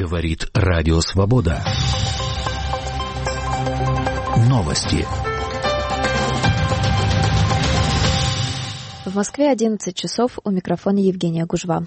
Говорит Радио Свобода. Новости. В Москве 11 часов. У микрофона Евгения Гужва.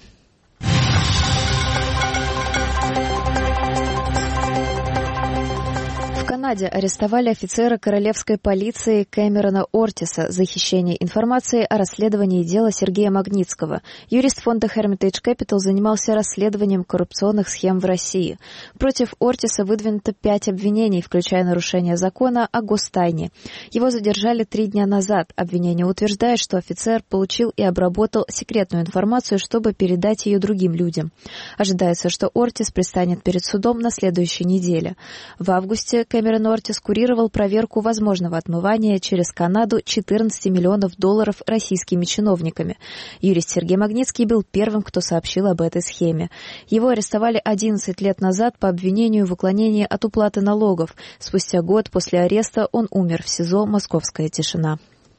В Канаде арестовали офицера королевской полиции Кэмерона Ортиса за хищение информации о расследовании дела Сергея Магнитского. Юрист фонда Hermitage Capital занимался расследованием коррупционных схем в России. Против Ортиса выдвинуто 5 обвинений, включая нарушение закона о гостайне. Его задержали 3 дня назад. Обвинение утверждает, что офицер получил и обработал секретную информацию, чтобы передать ее другим людям. Ожидается, что Ортис предстанет перед судом на следующей неделе. В августе Кэмерон Ортис курировал проверку возможного отмывания через Канаду 14 миллионов долларов российскими чиновниками. Юрист Сергей Магнитский был первым, кто сообщил об этой схеме. Его арестовали 11 лет назад по обвинению в уклонении от уплаты налогов. Спустя год после ареста он умер в СИЗО «Московская тишина».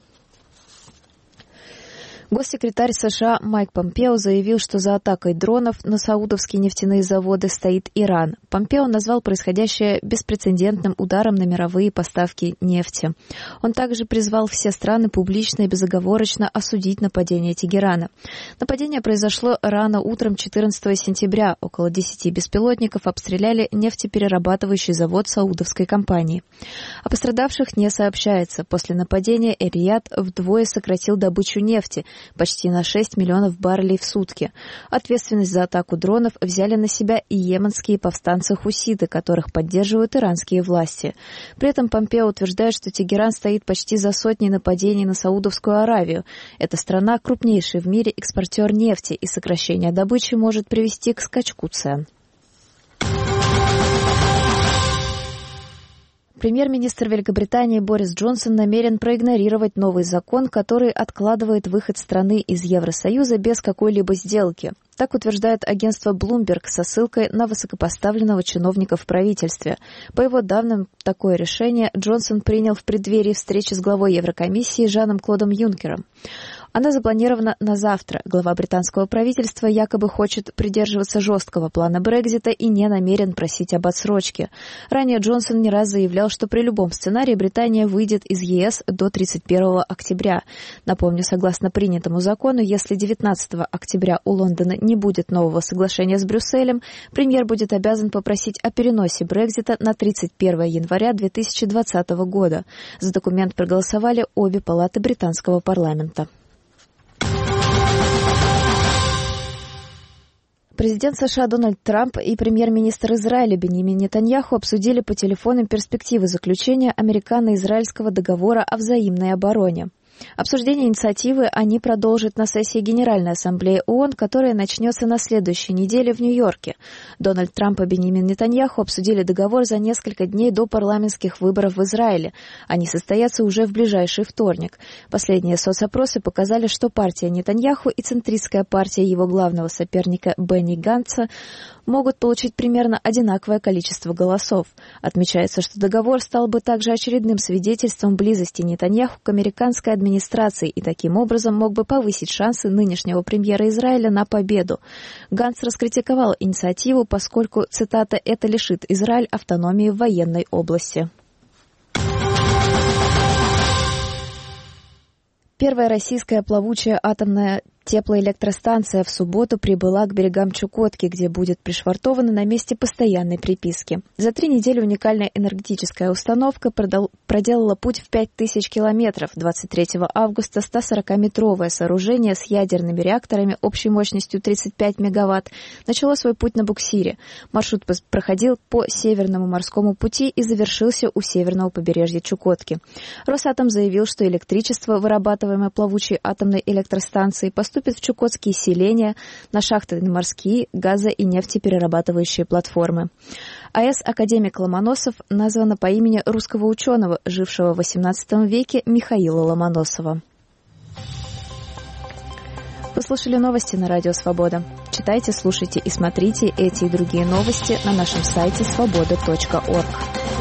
Госсекретарь США Майк Помпео заявил, что за атакой дронов на саудовские нефтяные заводы стоит Иран. Помпео назвал происходящее беспрецедентным ударом на мировые поставки нефти. Он также призвал все страны публично и безоговорочно осудить нападение Тегерана. Нападение произошло рано утром 14 сентября. Около 10 беспилотников обстреляли нефтеперерабатывающий завод саудовской компании. О пострадавших не сообщается. После нападения Эр-Рияд вдвое сократил добычу нефти, почти на 6 миллионов баррелей в сутки. Ответственность за атаку дронов взяли на себя и йеменские повстанцы-хуситы, которых поддерживают иранские власти. При этом Помпео утверждает, что Тегеран стоит почти за сотней нападений на Саудовскую Аравию. Эта страна крупнейший в мире экспортер нефти, и сокращение добычи может привести к скачку цен. Премьер-министр Великобритании Борис Джонсон намерен проигнорировать новый закон, который откладывает выход страны из Евросоюза без какой-либо сделки. Так утверждает агентство Bloomberg со ссылкой на высокопоставленного чиновника в правительстве. По его данным, такое решение Джонсон принял в преддверии встречи с главой Еврокомиссии Жаном-Клодом Юнкером. Она запланирована на завтра. Глава британского правительства якобы хочет придерживаться жесткого плана Брексита и не намерен просить об отсрочке. Ранее Джонсон не раз заявлял, что при любом сценарии Британия выйдет из ЕС до 31 октября. Напомню, согласно принятому закону, если 19 октября у Лондона не будет нового соглашения с Брюсселем, премьер будет обязан попросить о переносе Брексита на 31 января 2020 года. За документ проголосовали обе палаты британского парламента. Президент США Дональд Трамп и премьер-министр Израиля Биньямин Нетаньяху обсудили по телефону перспективы заключения американо-израильского договора о взаимной обороне. Обсуждение инициативы они продолжат на сессии Генеральной Ассамблеи ООН, которая начнется на следующей неделе в Нью-Йорке. Дональд Трамп и Биньямин Нетаньяху обсудили договор за несколько дней до парламентских выборов в Израиле. Они состоятся уже в ближайший вторник. Последние соцопросы показали, что партия Нетаньяху и центристская партия его главного соперника Бенни Ганца могут получить примерно одинаковое количество голосов. Отмечается, что договор стал бы также очередным свидетельством близости Нетаньяху к американской администрации и таким образом мог бы повысить шансы нынешнего премьера Израиля на победу. Ганц раскритиковал инициативу, поскольку, цитата, «это лишит Израиль автономии в военной области». Первая российская плавучая атомная теплоэлектростанция в субботу прибыла к берегам Чукотки, где будет пришвартована на месте постоянной приписки. За 3 недели уникальная энергетическая установка проделала путь в 5000 километров. 23 августа 140-метровое сооружение с ядерными реакторами общей мощностью 35 мегаватт начало свой путь на буксире. Маршрут проходил по Северному морскому пути и завершился у северного побережья Чукотки. Росатом заявил, что электричество, вырабатываемое плавучей атомной электростанцией, поступит в чукотские селения, на шахты морские, газо- и нефтеперерабатывающие платформы. АЭС «Академик Ломоносов» названа по имени русского ученого, жившего в XVIII веке Михаила Ломоносова. Вы слушали новости на Радио Свобода. Читайте, слушайте и смотрите эти и другие новости на нашем сайте svoboda.org.